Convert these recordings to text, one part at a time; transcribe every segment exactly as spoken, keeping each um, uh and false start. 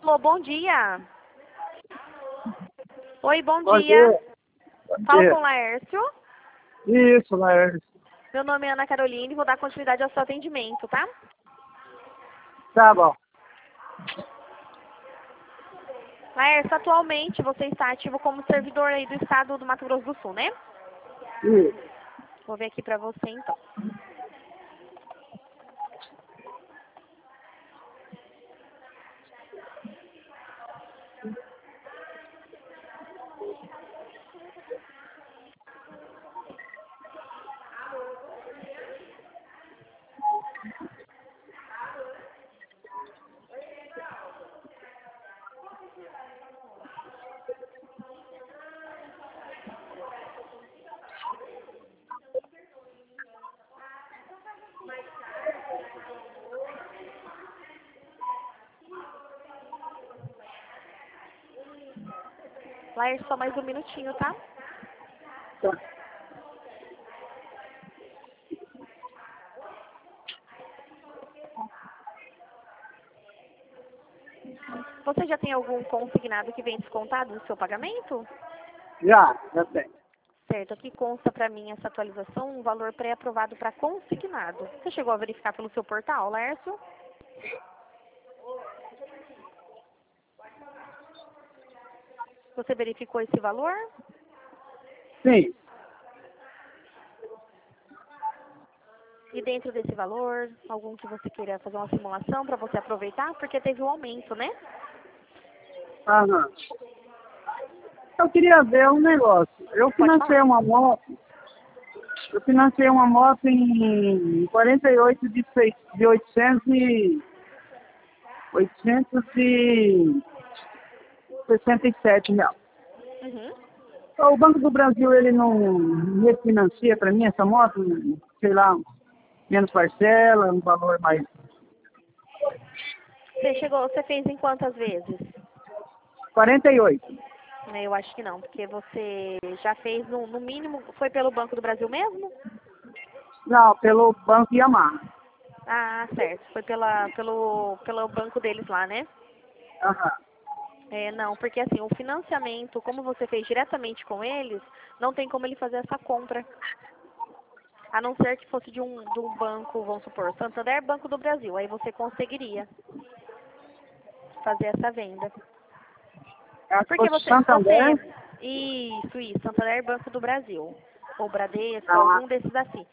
Alô, bom dia. Oi, bom, Bom dia. dia. Bom Fala dia. com o Laércio. Isso, Laércio. Meu nome é Ana Carolina e vou dar continuidade ao seu atendimento, tá? Tá bom. Laércio, atualmente você está ativo como servidor aí do estado do Mato Grosso do Sul, né? Isso. Vou ver aqui pra você, então. Laércio, só mais um minutinho, tá? Tá. Você já tem algum consignado que vem descontado do seu pagamento? Já, já tem. Certo, aqui consta pra mim essa atualização, um valor pré-aprovado para consignado. Você chegou a verificar pelo seu portal, Laércio? Você verificou esse valor? Sim. E dentro desse valor, algum que você queira fazer uma simulação para você aproveitar? Porque teve um aumento, né? Aham. Eu queria ver um negócio. Eu Pode financei falar. uma moto. Eu financei uma moto em quarenta e oito de, seis, de oitocentos e oitocentos e sessenta e sete reais. Uhum. O Banco do Brasil, ele não refinancia para mim essa moto, sei lá, menos parcela, um valor mais Você chegou, você fez em quantas vezes? quarenta e oito. Eu acho que não, porque você já fez no, no mínimo, foi pelo Banco do Brasil mesmo? Não, pelo Banco Yamaha. Ah, certo. Foi pela, pelo, pelo banco deles lá, né? Aham. É, não, porque assim, o financiamento, como você fez diretamente com eles, não tem como ele fazer essa compra. A não ser que fosse de um, de um banco, vamos supor, Santander, Banco do Brasil. Aí você conseguiria fazer essa venda. É, se Porque fosse você, Santander, você, isso, isso, Santander, Banco do Brasil. Ou Bradesco, ah, algum desses assim.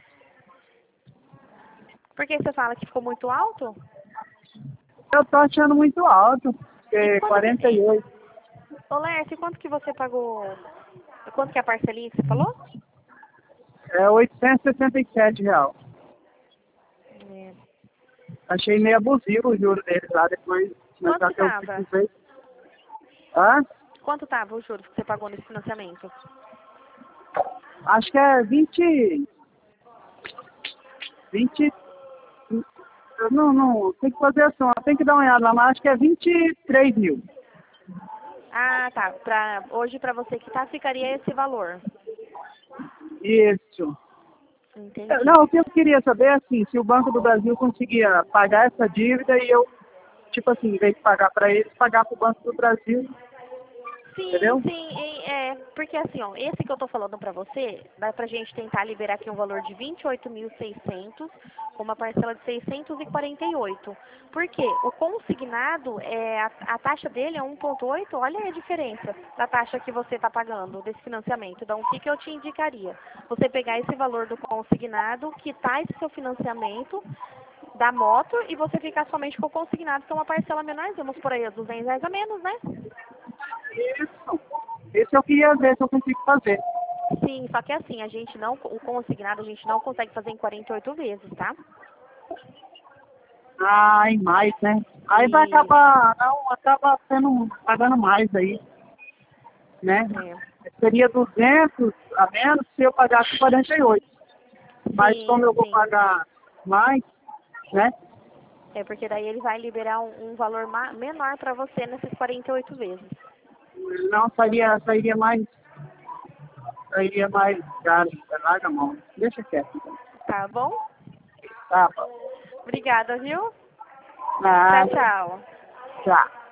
Por que você fala que ficou muito alto? eu tô achando muito alto, E porque quanto que, quarenta e é, oito ô Lércio, quanto que você pagou? Quanto que é a parcelinha que você falou? é oitocentos e sessenta e sete reais. É. Achei meio abusivo o juro deles lá depois, mas Quanto que até eu tava? precisei. Ah, Quanto tava o juros que você pagou nesse financiamento? acho que é vinte, vinte, eu não, não, tem que fazer assim, tem que dar uma olhada lá, mas acho que é vinte e três mil. Ah, tá. Pra, hoje pra você que tá, ficaria esse valor. Isso. É, Entendi. não, o que eu queria saber é assim, se o Banco do Brasil conseguia pagar essa dívida e eu, tipo assim, em vez de pagar para eles, pagar para o Banco do Brasil, Sim, entendeu? sim, e- é, porque assim, ó, esse que eu tô falando pra você, dá pra gente tentar liberar aqui um valor de vinte e oito mil e seiscentos, com uma parcela de seiscentos e quarenta e oito. Por quê? O consignado, é, a, a taxa dele é um vírgula oito, olha aí a diferença da taxa que você tá pagando desse financiamento. Então, o que que eu te indicaria? Você pegar esse valor do consignado, quitar esse seu financiamento da moto e você ficar somente com o consignado, que é uma parcela menor, vamos por aí, duzentos reais a menos, né? Isso. Esse eu queria ver se eu consigo fazer. Sim, só que assim, a gente não, o consignado a gente não consegue fazer em quarenta e oito vezes, tá? Ah, em mais, né? Aí vai Isso, acabar, não, acaba sendo, pagando mais aí, né? é. Seria duzentos a menos se eu pagasse quarenta e oito. Mas como Sim, eu vou sim. pagar mais, né? É porque daí ele vai liberar um, um valor ma- menor pra você nessas quarenta e oito vezes. Não sairia, sairia mais, sairia mais caro. Larga a mão. Deixa quieto. Então. Tá bom? Tá, Obrigada, viu? Tchau, nada. tchau. Tchau.